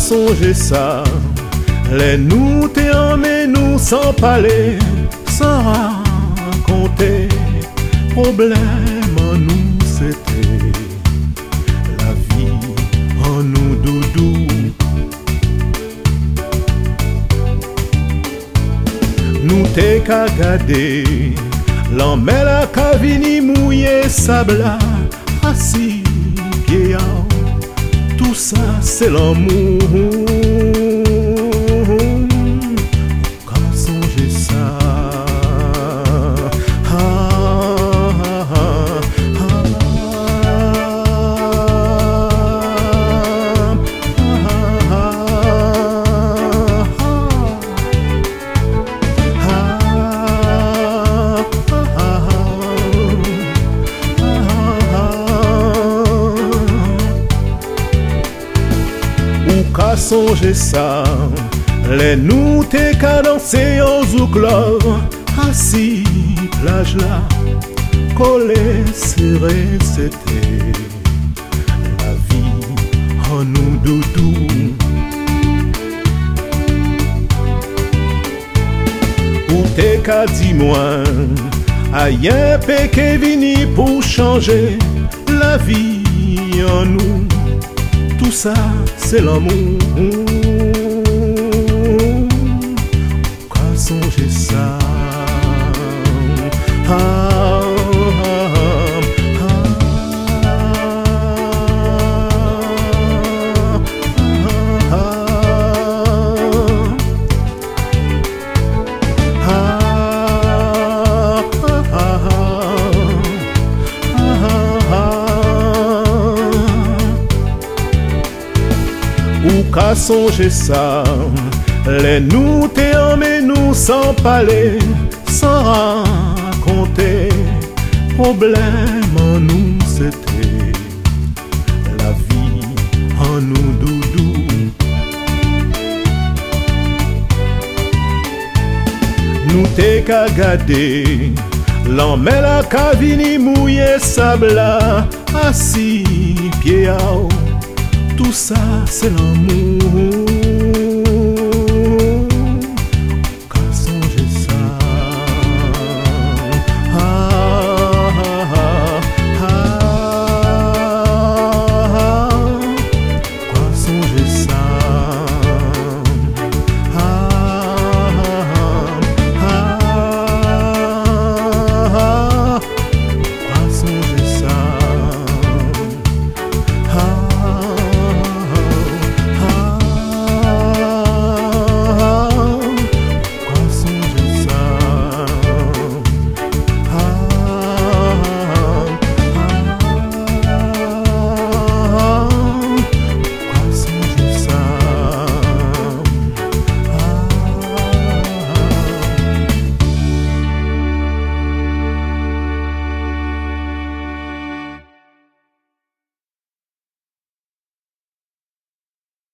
songer ça, les nous t'es emmené nous sans parler, sans raconter, problème en nous c'était la vie en nous doudou. Nous t'es qu'à garder, l'emmène la cavini mouillé sable assis pied tout ça c'est l'amour. Quand songer ça, qu'à songer ça, les nous t'es qu'à danser au zouk-love, assis plage là, collé serré c'était la vie en nous doudou. Ou t'es qu'à dis-moi, aïe péché vini pour changer la vie en nous. Tout ça, c'est l'amour. Quand songer ça, ou qu'à songer ça, les nous t'es emmené nous sans parler, sans raconter, problème en nous c'était la vie en nous doudou. Nous t'es qu'à garder, l'emmène la cavini mouillé sable assis pied à haut. Tout ça c'est l'amour.